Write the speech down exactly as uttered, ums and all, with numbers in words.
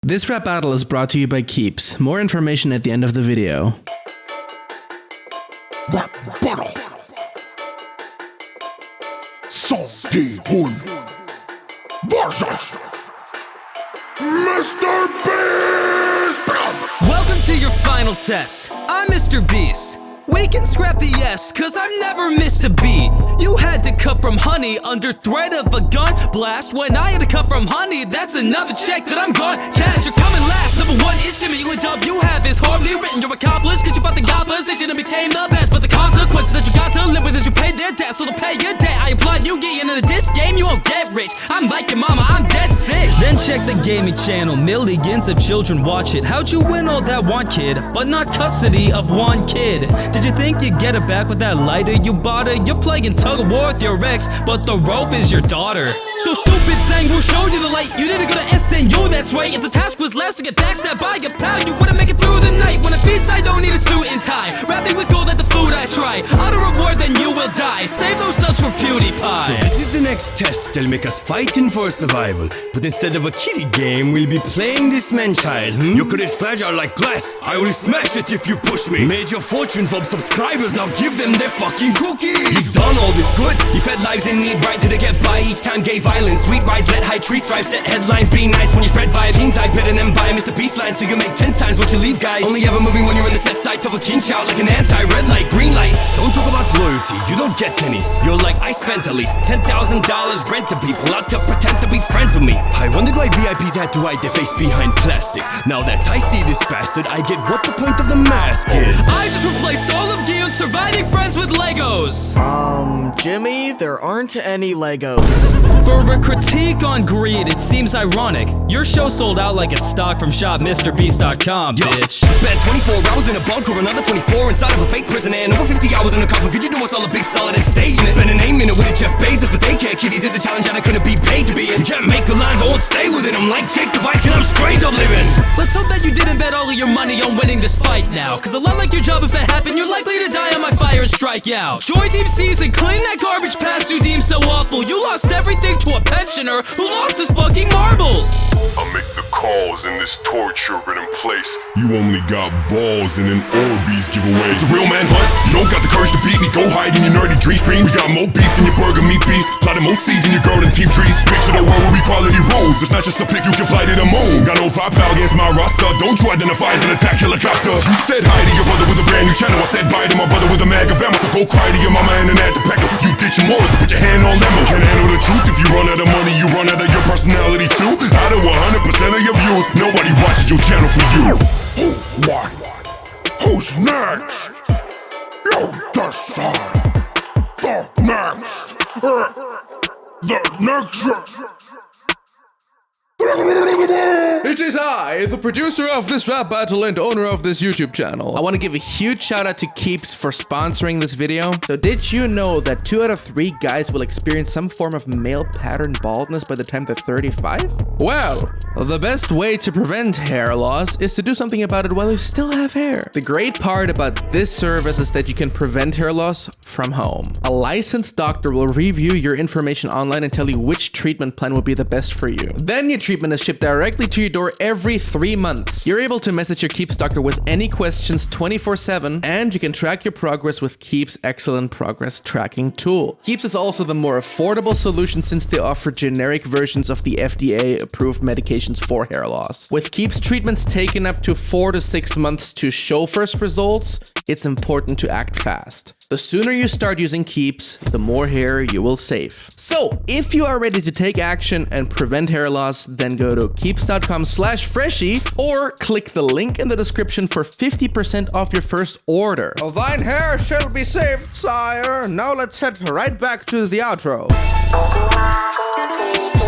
This rap battle is brought to you by Keeps. More information at the end of the video. Rap battle. Songihun versus Mister Beast. Welcome to your final test. I'm Mister Beast. We can scrap the yes, cause I've never missed a beat. You had to cut from honey under threat of a gun blast. When I had to cut from honey, that's another check that I'm gone. Cash, you're coming last. Number one is to me. What dub you have is hardly written. You're accomplished cause you fought the opposition and became the best. But the consequences that you got to live with is you paid their debt. So to pay your debt, I applaud you getting into this game. You won't get rich. I'm like your mama, I'm dead sick. Then check the gaming channel. Millions of children watch it. How'd you win all that one kid, but not custody of one kid? Did you think you'd get it back with that lighter you bought her? You're playing tug of war with your ex, but the rope is your daughter. So stupid saying we'll show you the light. You didn't go to S N U, that's right. If the task was less to get backstabbed by your pal, you wouldn't make it through the night. When a feast, I don't need a suit and tie. Wrapping with gold at the food I try. Auto reward, then you will die. Save those subs for PewDiePie. So this is the next test. They'll make us fighting for survival. But instead of a kiddie game, we'll be playing this man-child. Hmm? Your career's fragile like glass. I will smash it if you push me. Made your fortune from subscribers, now give them their fucking cookies. He's done all this good. He fed lives in need right till they get by. Each time gay violence. Sweet rides, let high trees thrive. Set headlines, be nice when you spread vibes. Teens I better than buy Mister Beast line, so you make ten times what you leave, guys. Only ever moving when you're in the set side of a king child, like an anti-red light, green light. Don't talk about loyalty, you don't get any. You're like, I spent at least ten thousand dollars rent to people out to pretend to be friends with me. I wondered why V I Ps had to hide their face behind plastic. Now that I see this bastard, I get what the point of the mask is. I just replaced all of Gion's surviving friends with Legos. Um, Jimmy, there aren't any Legos. For a critique on greed, it seems ironic. Your show sold out like it's stock from shop Mr Beast dot com, bitch. Spent twenty-four hours in a bunker, another twenty-four inside of a fake prison, and over fifty hours in a coffin. Could you do us all a big solid and stay in it? Spend an eight minute with a Jeff Bezos for daycare kitties is a challenge that I couldn't be paid to be in. You can't make the lines, I won't stay with it. I'm like Jake the Viking, I'm straight up living. Let's hope that you didn't bet all of your money on winning this fight now, cause a lot like your job, if that happened, you're likely to die on my fire and strike out. Joy Team Season, clean that garbage past you deem so awful. You lost everything to a pensioner who lost his fucking marbles. I make the calls in this torture in place. You only got balls and an Orbeez giveaway. It's a real man hunt. You don't got the courage to beat me. Go hide in your nerdy dream streams. We got more beef than your burger meat beast. Plotting more seeds than your girl and team trees. Picture the world with equality rules. It's not just a pick you can fly to the moon. Got no firepower against my roster. Don't you identify as an attack helicopter. You said hi to your brother with a brand new channel. I said bye to my brother with a mag of ammo. So go cry to your mama and an ad to peck her. You ditching Morris to put your hand on Lemon. Can't handle the truth. If you run out of money, you run out of your personality too. Out of one hundred percent of your views, nobody watches your channel for you. Who won? Who's next? You decide. The next. Uh, the next. It is I, the producer of this rap battle and owner of this YouTube channel. I want to give a huge shout out to Keeps for sponsoring this video. So did you know that two out of three guys will experience some form of male pattern baldness by the time they're thirty-five? Well, the best way to prevent hair loss is to do something about it while you still have hair. The great part about this service is that you can prevent hair loss from home. A licensed doctor will review your information online and tell you which treatment plan will be the best for you. Then your treatment is shipped directly to your door every three months. You're able to message your Keeps doctor with any questions twenty-four seven, and you can track your progress with Keeps' excellent progress tracking tool. Keeps is also the more affordable solution since they offer generic versions of the F D A-approved medications for hair loss. With Keeps treatments taking up to four to six months to show first results, it's important to act fast. The sooner you start using Keeps, the more hair you will save. So, if you are ready to take action and prevent hair loss, then go to keeps dot com slash freshie or click the link in the description for fifty percent off your first order. Oh, thine hair shall be saved, sire. Now let's head right back to the outro.